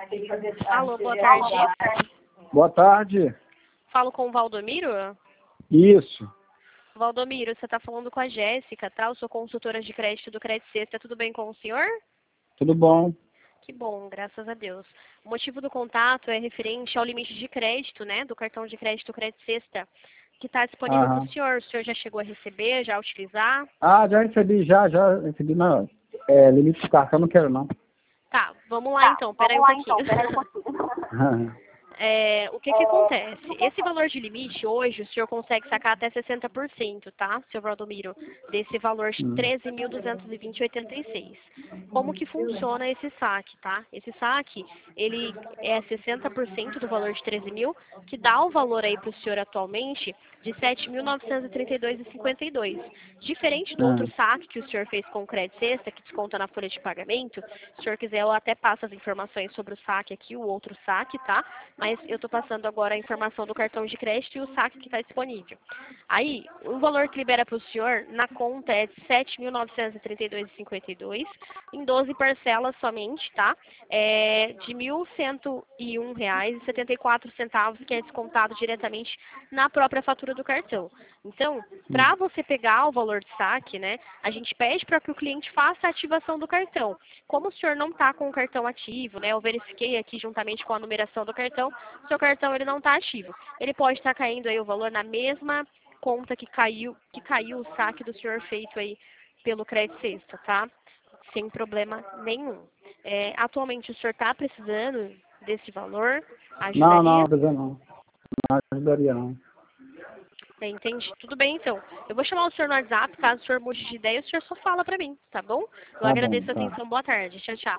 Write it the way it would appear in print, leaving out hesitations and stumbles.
Alô, boa tarde. Boa tarde. Falo com o Valdomiro? Isso. Valdomiro, você está falando com a Jéssica, tá? Eu sou consultora de crédito do Crédito Sexta. Tudo bem com o senhor? Tudo bom? Que bom, graças a Deus. O motivo do contato é referente ao limite de crédito, né? Do cartão de crédito Crédito Sexta, que está disponível para o senhor. O senhor já chegou a receber, já a utilizar? Já recebi, já recebi. Não, limite de cartão não quero, não. Tá, vamos lá então. Peraí um pouquinho. O que acontece? Esse valor de limite, hoje, o senhor consegue sacar até 60%, tá, seu Valdomiro? Desse valor de 13.220,86. Como que funciona esse saque, tá? Esse saque, ele é 60% do valor de 13 mil, que dá o valor aí para o senhor atualmente de 7.932,52. Diferente do outro saque que o senhor fez com o Crédito Sexta, que desconta na folha de pagamento, se o senhor quiser, eu até passo as informações sobre o saque aqui, o outro saque, tá? Mas eu estou passando agora a informação do cartão de crédito e o saque que está disponível. Aí, o valor que libera para o senhor na conta é de 7.932,52, em 12 parcelas somente, tá? De R$ 1.101,74, que é descontado diretamente na própria fatura do cartão. Então, para você pegar o valor de saque, né, a gente pede para que o cliente faça a ativação do cartão. Como o senhor não está com o cartão ativo, né, eu verifiquei aqui juntamente com a numeração do cartão, seu cartão ele não está ativo. Ele pode estar caindo aí o valor na mesma conta que caiu o saque do senhor feito aí pelo Crédito Sexta, tá? Sem problema nenhum. Atualmente o senhor está precisando desse valor? Ajudaria? Não, não. Não ajudaria, não. Entendi. Tudo bem, então. Eu vou chamar o senhor no WhatsApp, caso o senhor mude de ideia, o senhor só fala pra mim, tá bom? Eu Tá bom, agradeço a tá. atenção. Boa tarde. Tchau, tchau.